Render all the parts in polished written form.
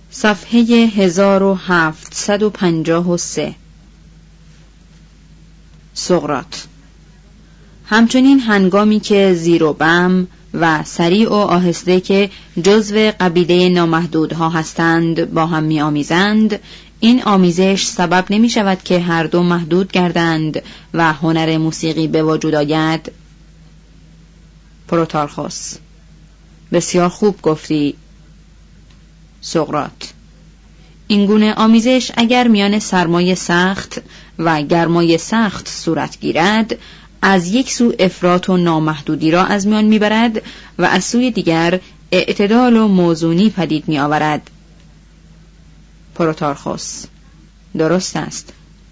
صفحه 1753. سقراط: همچنین هنگامی که زیر و بم و سریع و آهسته که جزو قبیله نامحدودها هستند با هم می آمیزند، این آمیزش سبب نمی شود که هر دو محدود گردند و هنر موسیقی به وجود آید؟ پروتارخوس: بسیار خوب گفتی. سقراط: این گونه آمیزش اگر میان سرمای سخت و گرمای سخت صورت گیرد، از یک سو افراط و نامحدودی را از میان میبرد و از سوی دیگر اعتدال و موزونی پدید می آورد. پروتارخوس: درست است.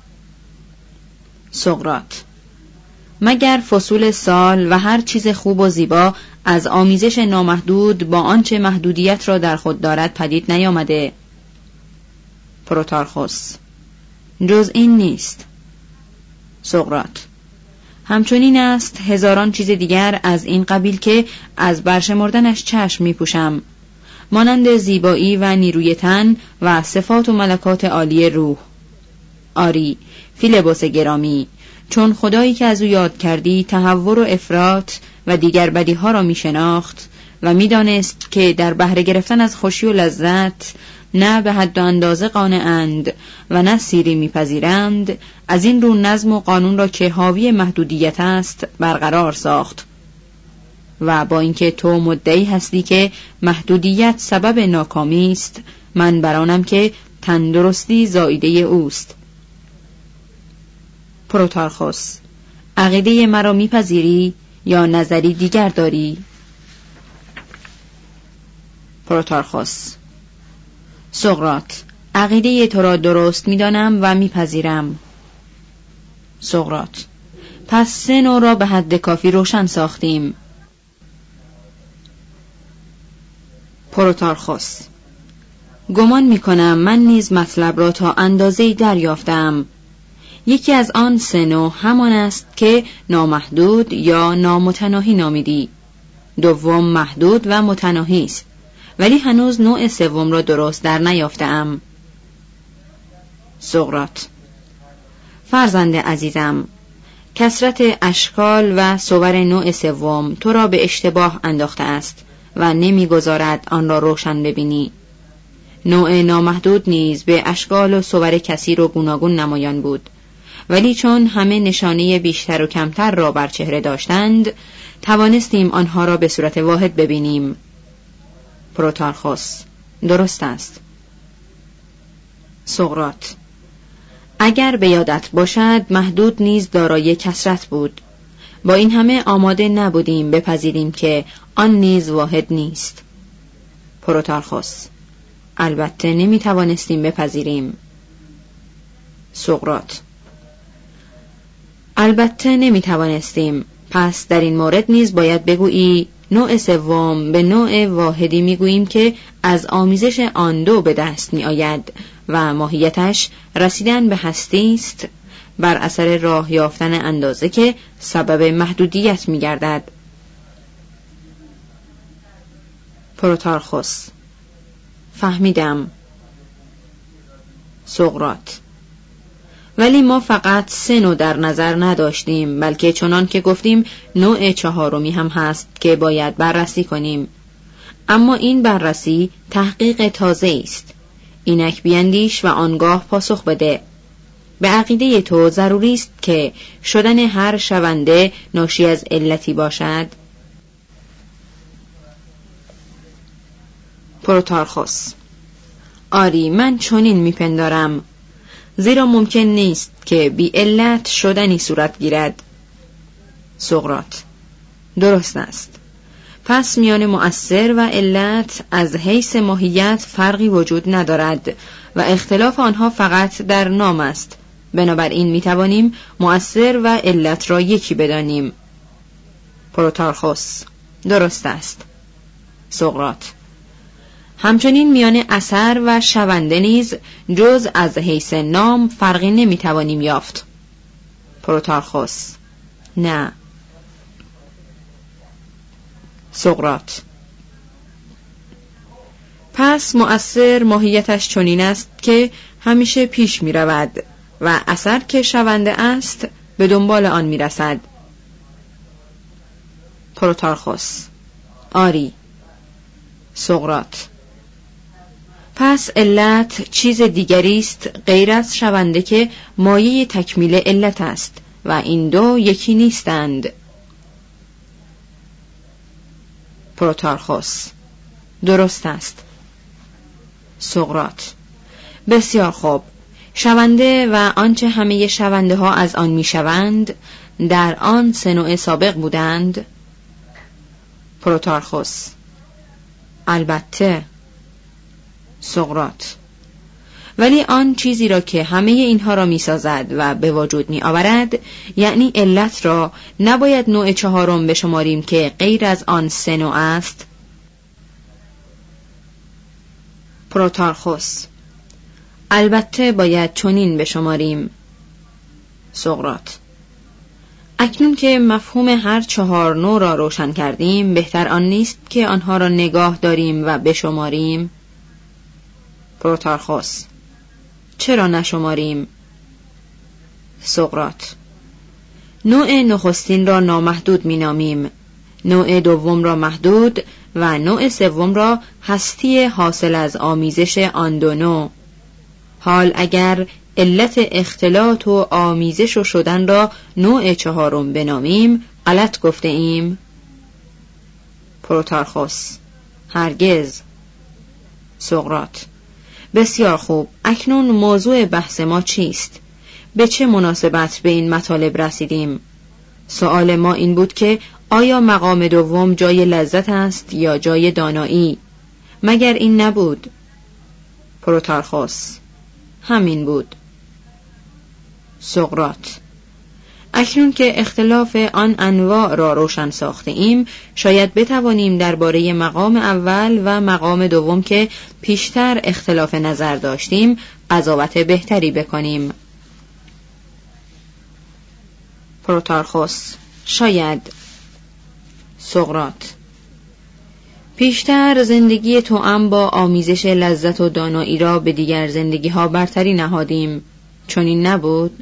سقراط: مگر فصول سال و هر چیز خوب و زیبا از آمیزش نامحدود با آنچه محدودیت را در خود دارد پدید نیامده؟ پروتارخوس: جز این نیست. سقراط: همچنین است هزاران چیز دیگر از این قبیل که از برشمردنش چشم می پوشم، مانند زیبایی و نیروی تن و صفات و ملکات عالی روح. آری فیلبوس گرامی، چون خدایی که از او یاد کردی تهور و افراط و دیگر بدیها را می شناخت و می دانست که در بهره گرفتن از خوشی و لذت نه به حد و اندازه قانع‌اند و نه سیری میپذیرند، از این رو نظم و قانون را که حاوی محدودیت است برقرار ساخت. و با اینکه تو مدعی هستی که محدودیت سبب ناکامی است، من برانم که تندرستی زائیده اوست. پروتارخوس: عقیده مرا میپذیری یا نظری دیگر داری؟ پروتارخوس: سقراط: عقیده تو را درست می‌دانم و می‌پذیرم. سقراط: پس سه نوع را به حد کافی روشن ساختیم. پروتارخوس: گمان می‌کنم من نیز مطلب را تا اندازه‌ای دریافتم. یکی از آن سه نوع همان است که نامحدود یا نامتناهی نامیدی. دوم محدود و متناهی است، ولی هنوز نوع سوم را درست در نیافتم. سقراط: فرزند عزیزم، کثرت اشکال و صور نوع سوم تو را به اشتباه انداخته است و نمیگذارد آن را روشن ببینی. نوع نامحدود نیز به اشکال و صور کثیر و گوناگون نمایان بود، ولی چون همه نشانه بیشتر و کمتر را بر چهره داشتند، توانستیم آنها را به صورت واحد ببینیم. پروتارخوس: درست است. سقراط: اگر به یادت باشد محدود نیز دارای کثرت بود. با این همه آماده نبودیم بپذیریم که آن نیز واحد نیست. پروتارخوس: البته نمی توانستیم بپذیریم. سقراط: البته نمی توانستیم. پس در این مورد نیز باید بگویی نوع سوم به نوع واحدی میگوییم که از آمیزش آن دو به دست می آید و ماهیتش رسیدن به هستی است بر اثر راه یافتن اندازه که سبب محدودیت می گردد. پروتارخوس: فهمیدم. سقراط: ولی ما فقط سه نوع در نظر نداشتیم، بلکه چنان که گفتیم نوع چهارمی هم هست که باید بررسی کنیم. اما این بررسی تحقیق تازه است. اینک بیندیش و آنگاه پاسخ بده. به عقیده تو ضروری است که شدن هر شونده ناشی از علتی باشد؟ پروتارخوس: آری من چنین میپندارم، زیرا ممکن نیست که بی علت شدنی صورت گیرد. سقراط: درست است. پس میان مؤثر و علت از حیث ماهیت فرقی وجود ندارد و اختلاف آنها فقط در نام است. بنابراین میتوانیم مؤثر و علت را یکی بدانیم. پروتارخوس: درست است. سقراط: همچنین میان اثر و شونده نیز جز از حیث نام فرقی نمیتوانیم یافت. پروتارخوس: نه. سقراط: پس مؤثر ماهیتش چنین است که همیشه پیش می رود و اثر که شونده است به دنبال آن می رسد. پروتارخوس: آری. سقراط: پس علت چیز دیگری است غیر از شونده که مایه تکمیل علت است و این دو یکی نیستند. پروتارخوس: درست است. سقراط: بسیار خوب. شونده و آنچه همه شونده ها از آن می شوند در آن سه نوع سابق بودند؟ پروتارخوس: البته. سقراط: ولی آن چیزی را که همه اینها را می سازد و به وجود می آورد، یعنی علت را، نباید نوع چهارم بشماریم که غیر از آن سه نوع است؟ پروتارخوس: البته باید چنین بشماریم. سقراط: اکنون که مفهوم هر چهار نوع را روشن کردیم، بهتر آن نیست که آنها را نگاه داریم و بشماریم؟ پروتارخوس: چرا نشماریم؟ سقراط: نوع نخستین را نامحدود می نامیم، نوع دوم را محدود و نوع سوم را هستی حاصل از آمیزش آن دو نوع. حال اگر علت اختلاط و آمیزش و شدن را نوع چهارم بنامیم، غلط گفته ایم؟ پروتارخوس: هرگز. سقراط: بسیار خوب. اکنون موضوع بحث ما چیست؟ به چه مناسبت به این مطالب رسیدیم؟ سؤال ما این بود که آیا مقام دوم جای لذت است یا جای دانایی؟ مگر این نبود؟ پروتارخوس: همین بود. سقراط: اکنون که اختلاف آن انواع را روشن ساخته ایم، شاید بتوانیم درباره مقام اول و مقام دوم که پیشتر اختلاف نظر داشتیم قضاوت بهتری بکنیم. پروتارخوس: شاید. سقراط: پیشتر زندگی توأم با آمیزش لذت و دانایی را به دیگر زندگی ها برتری نهادیم، چنین نبود؟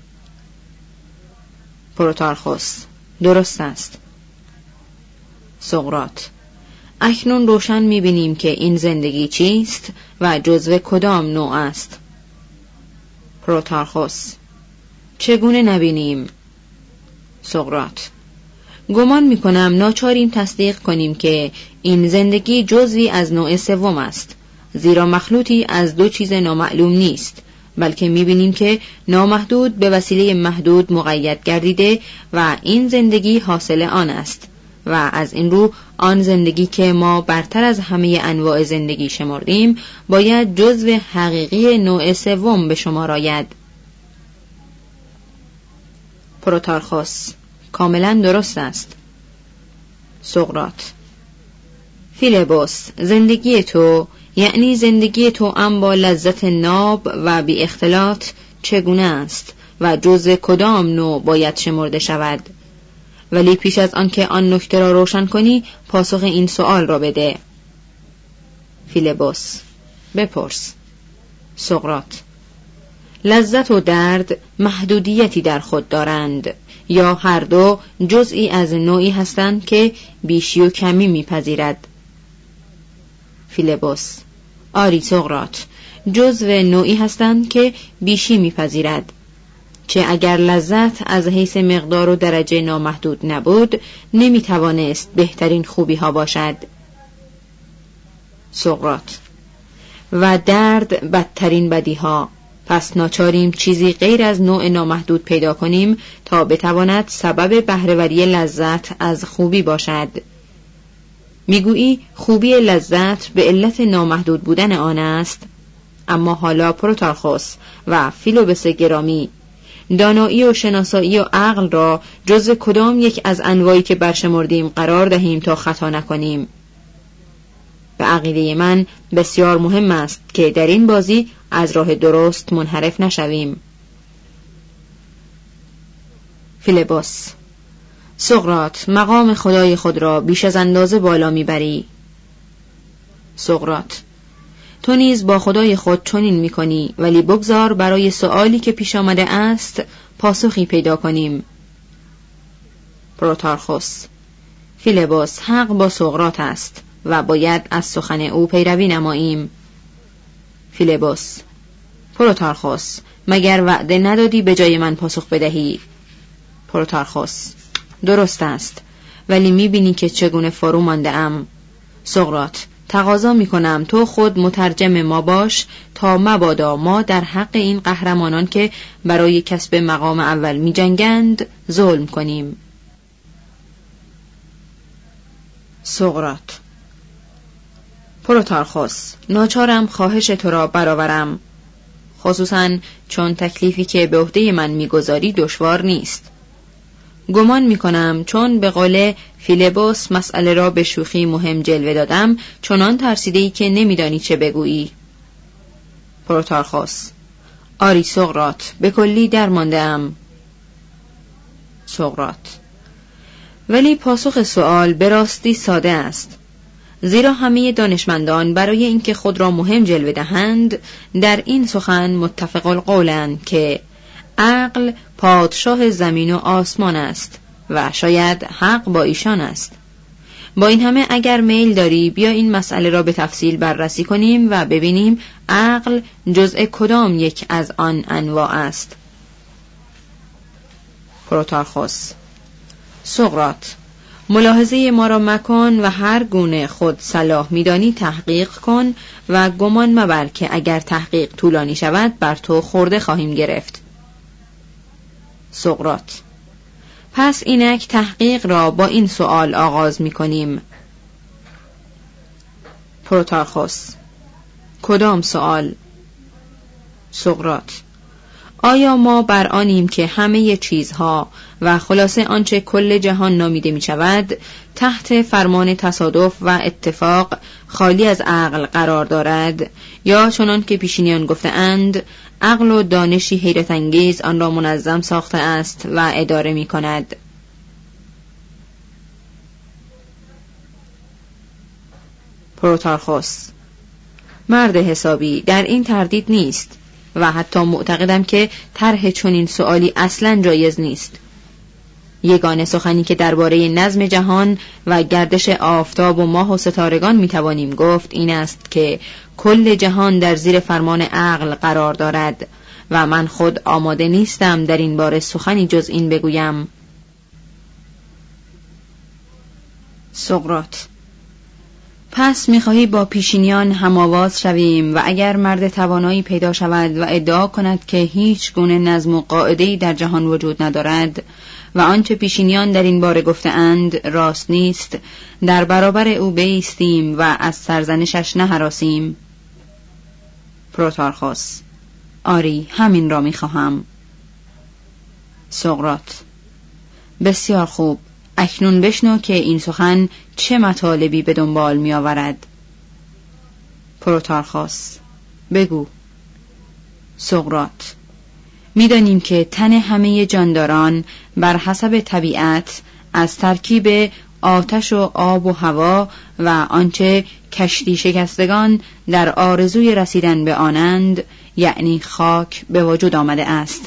پروتارخوس: درست است. سقراط: اکنون روشن می‌بینیم که این زندگی چیست و جزو کدام نوع است. پروتارخوس: چگونه نبینیم؟ سقراط: گمان می‌کنم ناچاریم تصدیق کنیم که این زندگی جزوی از نوع سوم است، زیرا مخلوطی از دو چیز نامعلوم نیست، بلکه می‌بینیم که نامحدود به وسیله محدود مقید گردیده و این زندگی حاصل آن است و از این رو آن زندگی که ما برتر از همه انواع زندگی شمردیم باید جزو حقیقی نوع سوم به شمار آید. پروتارخوس: کاملا درست است. سقراط: فیلبس، زندگی تو، یعنی زندگی توأم با لذت ناب و بی اختلاط، چگونه است و جزء کدام نوع باید شمرده شود؟ ولی پیش از آن که آن نکته را روشن کنی، پاسخ این سؤال را بده. فیلبس: بپرس. سقراط: لذت و درد محدودیتی در خود دارند یا هر دو جزئی از نوعی هستند که بیشی و کمی میپذیرد؟ فیلبس: آری سقراط، جزو نوعی هستند که بیشی میپذیرد. چه اگر لذت از حیث مقدار و درجه نامحدود نبود، نمیتوانست بهترین خوبی ها باشد. سقراط: و درد بدترین بدی ها. پس ناچاریم چیزی غیر از نوع نامحدود پیدا کنیم تا بتواند سبب بهره‌وری لذت از خوبی باشد. میگویی خوبی لذت به علت نامحدود بودن آن است؟ اما حالا پروتارخوس و فیلبس گرامی، دانایی و شناسایی و عقل را جزو کدام یک از انواعی که برشمردیم قرار دهیم تا خطا نکنیم؟ به عقیده من بسیار مهم است که در این بازی از راه درست منحرف نشویم. فیلبس: سقراط، مقام خدای خود را بیش از اندازه بالا میبری. سقراط: تو نیز با خدای خود چنین می‌کنی، ولی بگذار برای سؤالی که پیش آمده است پاسخی پیدا کنیم. پروتارخوس: فیلبس، حق با سقراط است و باید از سخن او پیروی نماییم. فیلبس: پروتارخوس، مگر وعده ندادی به جای من پاسخ بدهی؟ پروتارخوس: درست است، ولی می‌بینی که چگونه فرو مانده ام. سقراط: تقاضا می‌کنم تو خود مترجم ما باش تا مبادا ما در حق این قهرمانان که برای کسب مقام اول می‌جنگند ظلم کنیم. سقراط: پروتارخوس، ناچارم خواهش تو را برآورم، خصوصاً چون تکلیفی که به عهده من می‌گذاری دشوار نیست. گمان می‌کنم چون به قول فیلبس مسئله را به شوخی مهم جلوه دادم، چنان ترسیده‌ای که نمی‌دانی چه بگویی. پروتارخوس: آری سقراط، به کلی درمانده‌ام. سقراط: ولی پاسخ سؤال به راستی ساده است، زیرا همه دانشمندان برای اینکه خود را مهم جلوه دهند در این سخن متفق القولند که عقل پادشاه زمین و آسمان است و شاید حق با ایشان است. با این همه اگر میل داری بیا این مسئله را به تفصیل بررسی کنیم و ببینیم عقل جزء کدام یک از آن انواع است. پروتارخوس: سقراط، ملاحظه ما را مکن و هر گونه خود صلاح می‌دانی تحقیق کن و گمان مبر که اگر تحقیق طولانی شود بر تو خورده خواهیم گرفت. سقراط: پس اینک تحقیق را با این سؤال آغاز می‌کنیم. پروتارخوس: کدام سؤال؟ سقراط: آیا ما بر آنیم که همه چیزها و خلاصه آنچه کل جهان نامیده می شود تحت فرمان تصادف و اتفاق خالی از عقل قرار دارد، یا چنان که پیشینیان گفته‌اند عقل و دانشی حیرت انگیز آن را منظم ساخته است و اداره می کند؟ پروتارخوس: مرد حسابی، در این تردید نیست و حتی معتقدم که طرح چنین سؤالی اصلاً جایز نیست. یگانه سخنی که درباره نظم جهان و گردش آفتاب و ماه و ستارگان میتوانیم گفت این است که کل جهان در زیر فرمان عقل قرار دارد و من خود آماده نیستم در این باره سخنی جز این بگویم. سقراط: پس می‌خواهی با پیشینیان هم‌آواز شویم و اگر مرد توانایی پیدا شود و ادعا کند که هیچ گونه نظم و قاعده‌ای در جهان وجود ندارد و آنچه پیشینیان در این باره گفته‌اند راست نیست، در برابر او بایستیم و از سرزنشش نهراسیم؟ پروتارخوس: آری، همین را می‌خواهم. سقراط: بسیار خوب، اکنون بشنو که این سخن چه مطالبی به دنبال می آورد. پروتارخوس: بگو. سقراط: می‌دانیم که تن همه جانداران بر حسب طبیعت از ترکیب آتش و آب و هوا و آنچه کشتی شکستگان در آرزوی رسیدن به آنند، یعنی خاک، به وجود آمده است.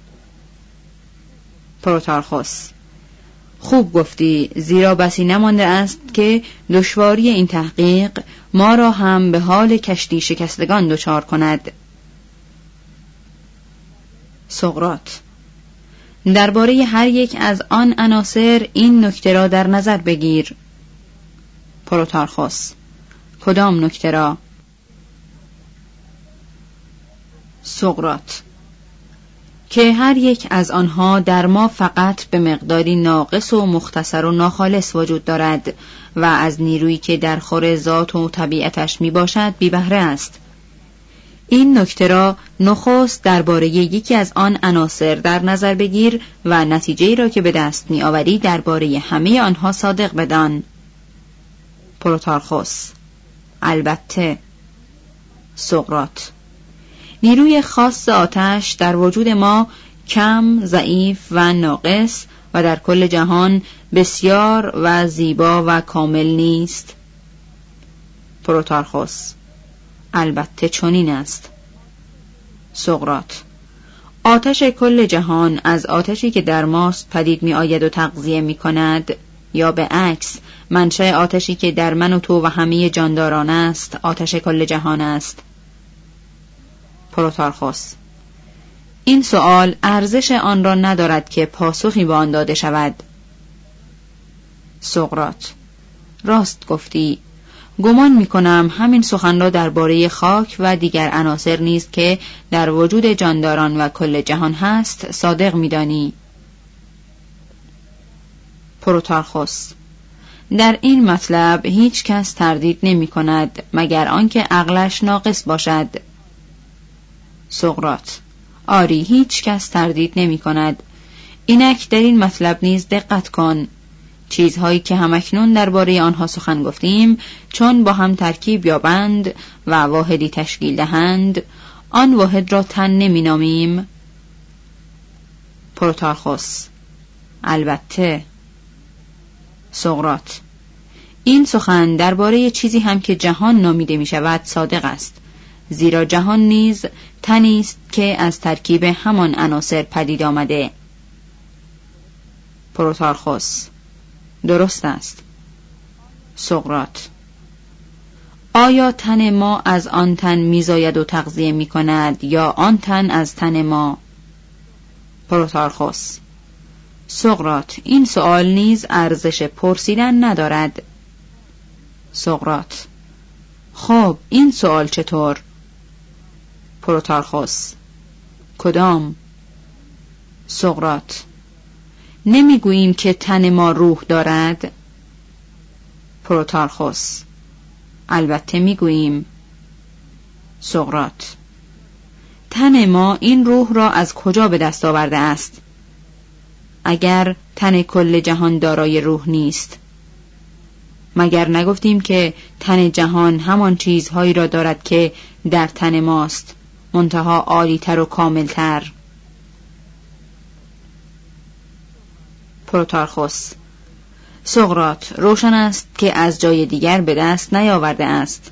پروتارخوس: خوب گفتی، زیرا بسی نمانده است که دشواری این تحقیق ما را هم به حال کشتی شکستگان دچار کند. سقراط: درباره هر یک از آن عناصر این نکته را در نظر بگیر. پروتارخوس: کدام نکته را؟ سقراط: که هر یک از آنها در ما فقط به مقداری ناقص و مختصر و ناخالص وجود دارد و از نیرویی که در خور ذات و طبیعتش می باشد بی بهره است. این نکته را نخست درباره یکی از آن عناصر در نظر بگیر و نتیجه‌ای را که به دست می آوری درباره همه آنها صادق بدان. پروتارخوس: البته. سقراط: نیروی خاص آتش در وجود ما کم، ضعیف و ناقص و در کل جهان بسیار و زیبا و کامل نیست. پروتارخوس: البته چنین است. سقراط: آتش کل جهان از آتشی که در ماست پدید می آید و تغذیه می کند، یا به عکس منشأ آتشی که در من و تو و همه جانداران است آتش کل جهان است؟ پروتارخوس: این سؤال ارزش آن را ندارد که پاسخی به آن داده شود. سقراط: راست گفتی. گمان می‌کنم همین سخن را درباره خاک و دیگر عناصر نیز که در وجود جانداران و کل جهان هست صادق می‌دانی. پروتارخوس: در این مطلب هیچ کس تردید نمی‌کند مگر آنکه عقلش ناقص باشد. سقراط: آری، هیچ کس تردید نمی‌کند. اینک در این مطلب نیز دقت کن. چیزهایی که همکنون درباره آنها سخن گفتیم چون با هم ترکیب یابند و واحدی تشکیل دهند، آن واحد را تن نمی‌نامیم. پروتارخوس: البته. سقراط: این سخن درباره چیزی هم که جهان نامیده می شود صادق است، زیرا جهان نیز تنی است که از ترکیب همان عناصر پدید آمده. پروتارخوس: درست است. سقراط: آیا تن ما از آن تن میزاید و تغذیه می کند یا آن تن از تن ما؟ پروتارخوس: سقراط، این سؤال نیز ارزش پرسیدن ندارد. سقراط: خب این سؤال چطور؟ پروتارخوس: کدام؟ سقراط: نمیگوییم که تن ما روح دارد؟ پروتارخوس: البته میگوییم. سقراط: تن ما این روح را از کجا به دست آورده است؟ اگر تن کل جهان دارای روح نیست، مگر نگفتیم که تن جهان همان چیزهایی را دارد که در تن ماست، منتها عالی‌تر و کاملتر؟ پروتارخوس: سقراط، روشن است که از جای دیگر به دست نیاورده است.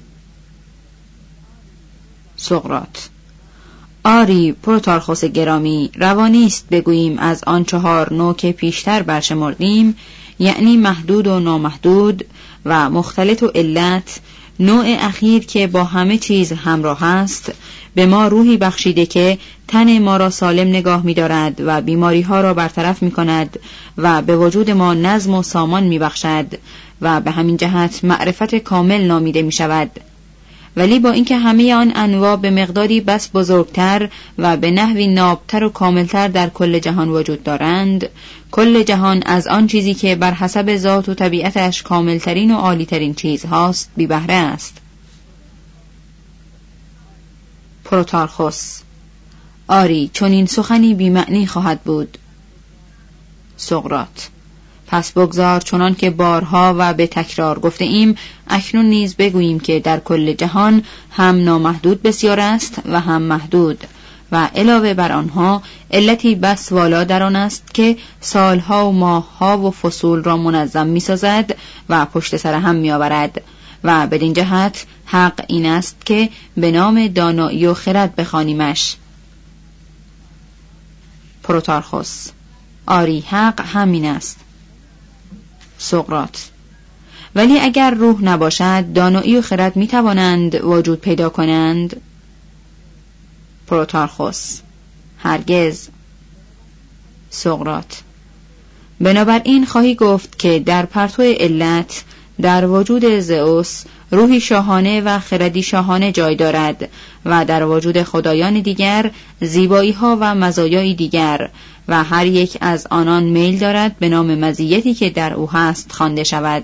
سقراط: آری پروتارخوس گرامی، روانی است بگوییم از آن 4 نوع که پیشتر برشمردیم، یعنی محدود و نامحدود و مختلط و علت، نوع اخیر که با همه چیز همراه است به ما روحی بخشیده که تن ما را سالم نگاه می دارد و بیماری ها را برطرف می کند و به وجود ما نظم و سامان می بخشد و به همین جهت معرفت کامل نامیده می شود. ولی با اینکه همه آن انواع به مقداری بس بزرگتر و به نحوی نابتر و کاملتر در کل جهان وجود دارند، کل جهان از آن چیزی که بر حسب ذات و طبیعتش کاملترین و عالیترین چیز هاست بی بهره است. پروتارخوس: آری، چون این سخنی بی معنی خواهد بود. سقراط: پس بگذار چنان که بارها و به تکرار گفته ایم اکنون نیز بگوییم که در کل جهان هم نامحدود بسیار است و هم محدود، و علاوه بر آنها علتی بس والا در آن است که سالها و ماهها و فصول را منظم می سازد و پشت سر هم می آورد، و بدین جهت حق این است که به نام دانایی و خرد بخوانیمش. پروتارخوس: آری، حق همین است. سقراط: ولی اگر روح نباشد دانایی و خرد می توانند وجود پیدا کنند؟ پروتارخوس: هرگز. سقراط: بنابراین خواهی گفت که در پرتو علت در وجود زئوس روحی شاهانه و خردی شاهانه جای دارد و در وجود خدایان دیگر زیبایی ها و مزایای دیگر، و هر یک از آنان میل دارد به نام مزیتی که در او هست خوانده شود.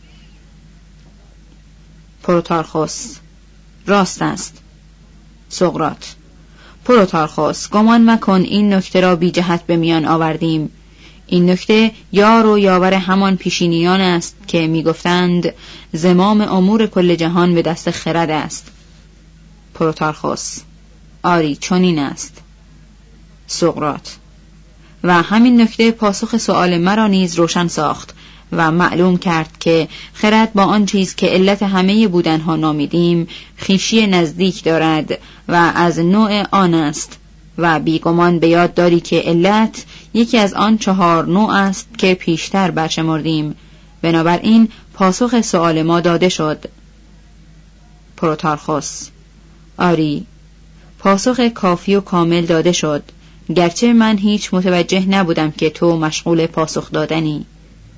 پروتارخوس: راست است. سقراط: پروتارخوس، گمان مکن این نکته را بی جهت به میان آوردیم. این نکته یار و یاور همان پیشینیان است که می گفتند زمام امور کل جهان به دست خرد است. پروتارخوس: آری، چنین است. سقراط: و همین نکته پاسخ سؤال مرا نیز روشن ساخت، و معلوم کرد که خرد با آن چیز که علت همه بودنها نامیدیم خویشی نزدیک دارد و از نوع آن است و بیگمان به یاد داری که علت یکی از آن 4 نوع است که پیشتر برشمردیم. بنابراین پاسخ سؤال ما داده شد. پروتارخوس: آری، پاسخ کافی و کامل داده شد، گرچه من هیچ متوجه نبودم که تو مشغول پاسخ دادنی.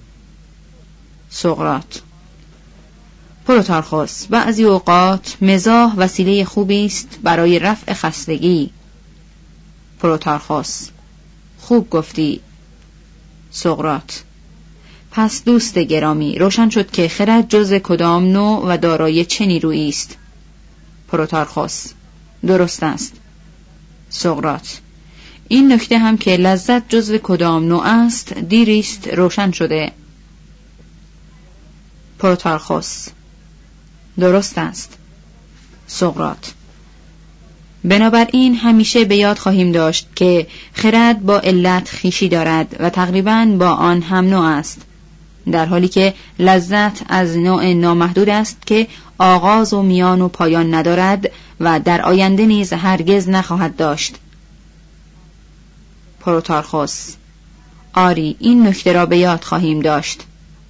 سقراط: پروتارخوس: بعضی اوقات مزاح وسیله خوبی است برای رفع خستگی. پروتارخوس: خوب گفتی. سقراط: پس دوست گرامی، روشن شد که خرد جز کدام نوع و دارای چه نیرویی است؟ پروتارخوس: درست است. سقراط: این نکته هم که لذت جزو کدام نوع است دیریست روشن شده. پروتارخوس: درست است. سقراط: بنابراین همیشه به یاد خواهیم داشت که خرد با علت خویشی دارد و تقریباً با آن هم نوع است، در حالی که لذت از نوع نامحدود است که آغاز و میان و پایان ندارد و در آینده نیز هرگز نخواهد داشت. پروتارخوس: آری، این نکته را به یاد خواهیم داشت.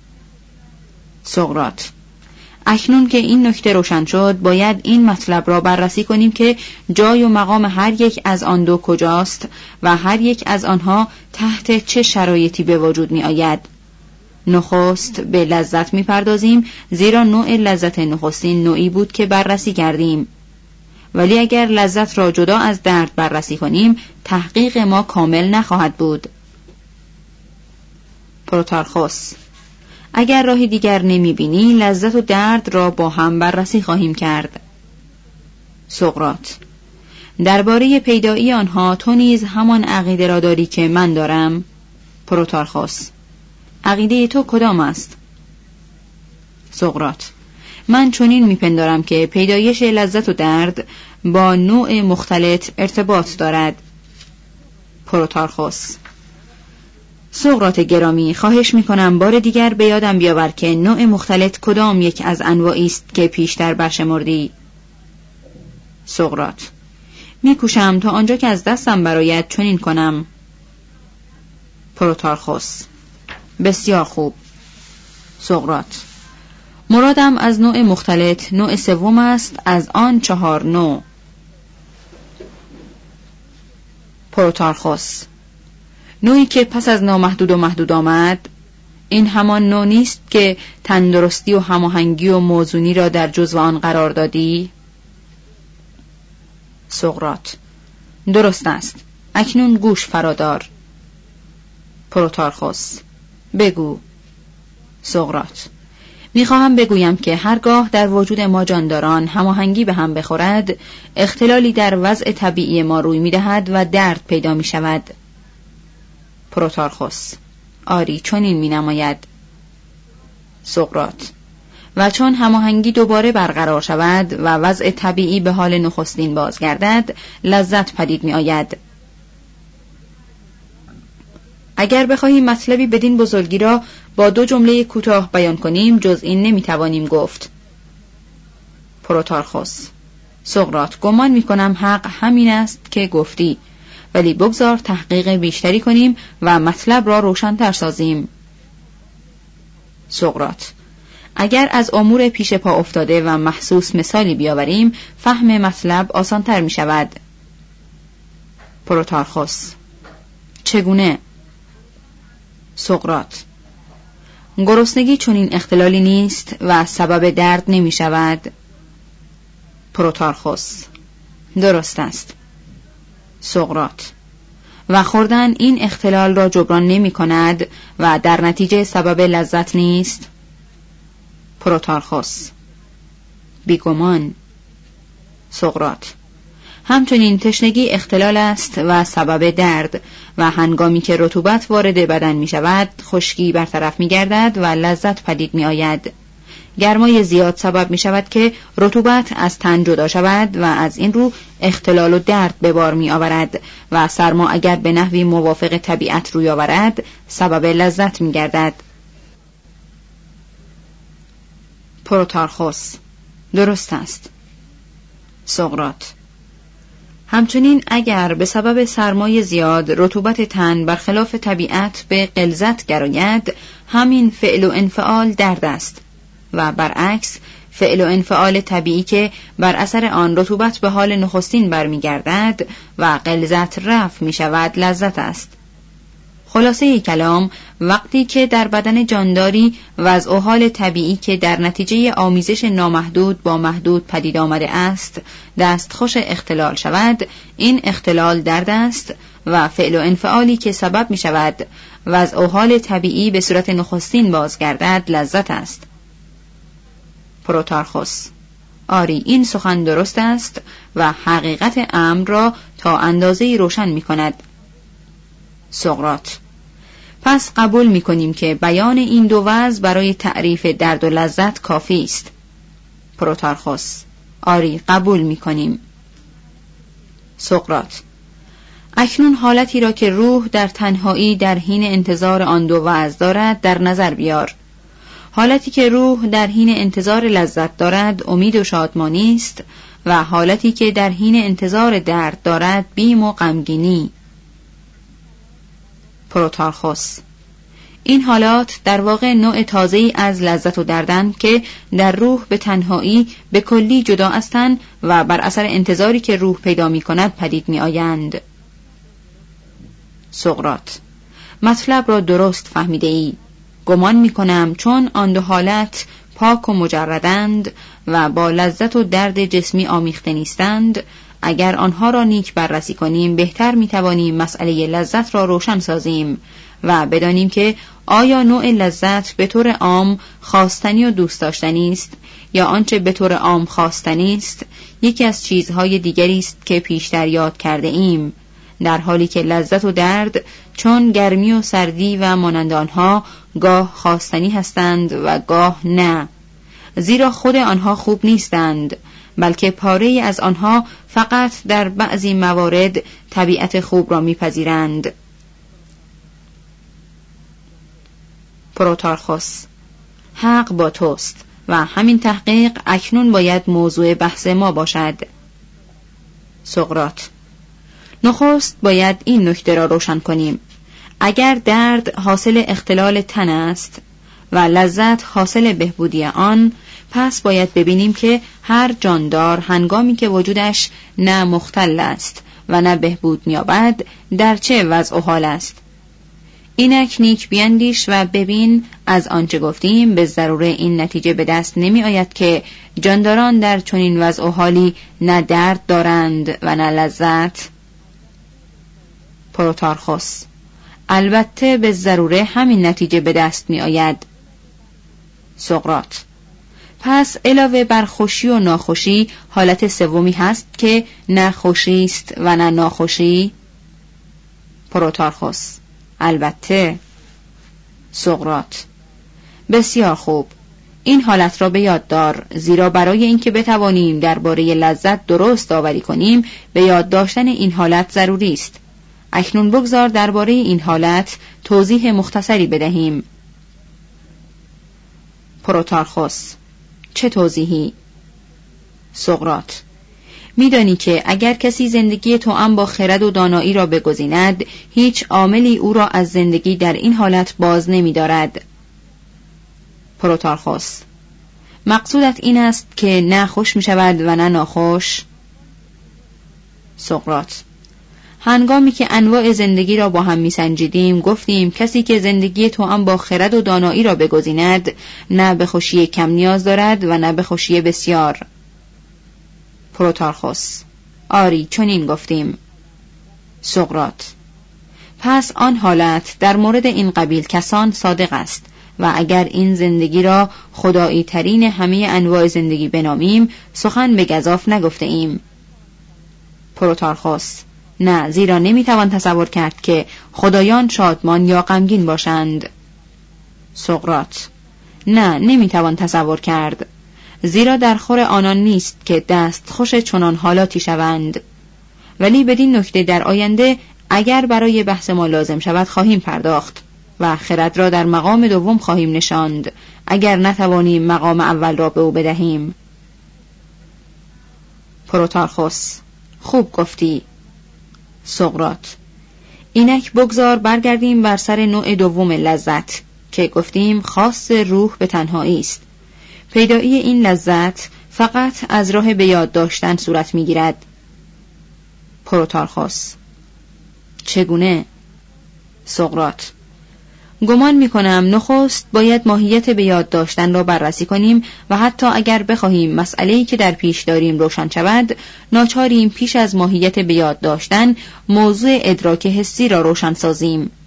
سقراط: اکنون که این نکته روشن شد باید این مطلب را بررسی کنیم که جای و مقام هر یک از آن دو کجاست و هر یک از آنها تحت چه شرایطی به وجود می آید. نخست به لذت می پردازیم، زیرا نوع لذت نخستین نوعی بود که بررسی کردیم، ولی اگر لذت را جدا از درد بررسی کنیم تحقیق ما کامل نخواهد بود. پروتارخوس: اگر راهی دیگر نمی بینی لذت و درد را با هم بررسی خواهیم کرد. سقراط: درباره پیدایی آنها تو نیز همان عقیده را داری که من دارم؟ پروتارخوس: عقیده تو کدام است؟ سقراط: من چنین میپندارم که پیدایش لذت و درد با نوع مختلط ارتباط دارد. پروتارخوس: سقراط گرامی، خواهش میکنم بار دیگر به یادم بیاور که نوع مختلط کدام یک از انواعی است که پیشتر برشمردی. سقراط: میکوشم تا آنجا که از دستم برآید چنین کنم. پروتارخوس: بسیار خوب. سقراط: مرادم از نوع مختلط نوع سوم است از آن 4 نوع. پروتارخوس: نوعی که پس از نامحدود و محدود آمد، این همان نوع نیست که تندرستی و هماهنگی و موزونی را در جزو آن قرار دادی؟ سقراط: درست است. اکنون گوش فرادار. پروتارخوس: بگو. سقراط: میخواهم بگویم که هرگاه در وجود ما جانداران هماهنگی به هم بخورد، اختلالی در وضع طبیعی ما روی میدهد و درد پیدا میشود. پروتارخوس: آری، چنین مینماید. سقراط: و چون هماهنگی دوباره برقرار شود و وضع طبیعی به حال نخستین بازگردد، لذت پدید می آید. اگر بخواهیم مطلبی بدین بزرگی را با 2 جمله کوتاه بیان کنیم جز این نمی توانیم گفت. پروتارخوس: سقراط، گمان می کنم حق همین است که گفتی، ولی بگذار تحقیق بیشتری کنیم و مطلب را روشن‌تر سازیم. سقراط: اگر از امور پیش پا افتاده و محسوس مثالی بیاوریم فهم مطلب آسان‌تر می شود. پروتارخوس: چگونه؟ سقراط: گرسنگی چنین اختلالی نیست و سبب درد نمی شود. پروتارخوس: درست است. سقراط: و خوردن این اختلال را جبران نمی کند و در نتیجه سبب لذت نیست؟ پروتارخوس: بیگمان. سقراط: همچنین تشنگی اختلال است و سبب درد و هنگامی که رطوبت وارد بدن می شود خشکی برطرف می گردد و لذت پدید می آید. گرمای زیاد سبب می شود که رطوبت از تن جدا شود و از این رو اختلال و درد به بار می آورد و سرما اگر به نحوی موافق طبیعت روی آورد سبب لذت می گردد. پروتارخوس: درست است. سقراط: همچنین اگر به سبب سرمای زیاد رطوبت تن برخلاف طبیعت به غلظت گراید، همین فعل و انفعال درد است و برعکس فعل و انفعال طبیعی که بر اثر آن رطوبت به حال نخستین برمیگردد و غلظت رفع می شود لذت است. خلاصه کلام، وقتی که در بدن جانداری وضع و حال طبیعی که در نتیجه آمیزش نامحدود با محدود پدید آمده است دستخوش اختلال شود، این اختلال درد است و فعل و انفعالی که سبب می شود وضع و حال طبیعی به صورت نخستین بازگردد لذت است. پروتارخوس: آری، این سخن درست است و حقیقت امر را تا اندازه‌ای روشن می کند. سقراط: پس قبول می کنیم که بیان این دو وضع برای تعریف درد و لذت کافی است. پروتارخوس: آری، قبول می کنیم. سقراط: اکنون حالتی را که روح در تنهایی در حین انتظار آن دو وضع دارد در نظر بیار. حالتی که روح در حین انتظار لذت دارد امید و شادمانی است و حالتی که در حین انتظار درد دارد بیم و غمگینی. پروتارخوس: این حالات در واقع نوع تازه‌ای از لذت و دردند که در روح به تنهایی به کلی جدا هستند و بر اثر انتظاری که روح پیدا می کند پدید می آیند. سقراط: مطلب را درست فهمیده ای. گمان می کنم چون آن دو حالت پاک و مجردند و با لذت و درد جسمی آمیخته نیستند، اگر آنها را نیک بررسی کنیم بهتر می توانیم مسئله لذت را روشن سازیم و بدانیم که آیا نوع لذت به طور عام خواستنی و دوست داشتنی است یا آنچه به طور عام خواستنی است یکی از چیزهای دیگری است که پیشتر یاد کرده ایم، در حالی که لذت و درد چون گرمی و سردی و مانند آنها گاه خواستنی هستند و گاه نه، زیرا خود آنها خوب نیستند، بلکه پاره‌ای از آنها فقط در بعضی موارد طبیعت خوب را میپذیرند. پروتارخوس: حق با توست و همین تحقیق اکنون باید موضوع بحث ما باشد. سقراط: نخست باید این نکته را روشن کنیم. اگر درد حاصل اختلال تن است و لذت حاصل بهبودی آن، پس باید ببینیم که هر جاندار هنگامی که وجودش نه مختل است و نه بهبود می‌یابد در چه وضع و حال است. اینک نیک بیندیش و ببین از آنچه گفتیم به ضروره این نتیجه به دست نمی آید که جانداران در چنین وضع و حالی نه درد دارند و نه لذت. پروتارخوس: البته به ضروره همین نتیجه به دست می آید. سقراط: پس علاوه بر خوشی و ناخوشی حالت سومی هست که نه خوشی است و نه ناخوشی؟ پروتارخوس: البته. سقراط: بسیار خوب، این حالت را به یاد دار، زیرا برای اینکه بتوانیم درباره لذت درست داوری کنیم به یاد داشتن این حالت ضروری است. اکنون بگذار درباره این حالت توضیح مختصری بدهیم. پروتارخوس: چه توضیحی؟ سقراط: میدانی که اگر کسی زندگی توأم با خرد و دانایی را بگزیند، هیچ عاملی او را از زندگی در این حالت باز نمی دارد. پروتارخوس: مقصودت این است که نه خوش می شود و نه ناخوش؟ سقراط: هنگامی که انواع زندگی را با هم می سنجیدیم گفتیم کسی که زندگی توأم با خرد و دانایی را بگزیند نه به خوشی کم نیاز دارد و نه به خوشی بسیار. پروتارخوس: آری، چنین گفتیم. سقراط: پس آن حالت در مورد این قبیل کسان صادق است و اگر این زندگی را خدایی ترین همه انواع زندگی بنامیم سخن به گزاف نگفته ایم. پروتارخوس: نه، زیرا نمیتوان تصور کرد که خدایان شادمان یا غمگین باشند. سقراط: نه، نمیتوان تصور کرد، زیرا در خور آنان نیست که دست خوش چنان حالاتی شوند. ولی بدین نکته در آینده اگر برای بحث ما لازم شود خواهیم پرداخت. و خرد را در مقام دوم خواهیم نشاند اگر نتوانیم مقام اول را به او بدهیم. پروتارخوس: خوب گفتی. سقراط: اینک بگذار برگردیم بر سر نوع دوم لذت که گفتیم خاص روح به تنهایی است. پیدایی این لذت فقط از راه به یاد داشتن صورت می‌گیرد. پروتارخوس: چگونه؟ سقراط: گمان می‌کنم نخست باید ماهیت به یاد داشتن را بررسی کنیم و حتی اگر بخواهیم مسئله‌ای که در پیش داریم روشن شود، ناچاریم پیش از ماهیت به یاد داشتن موضوع ادراک حسی را روشن سازیم.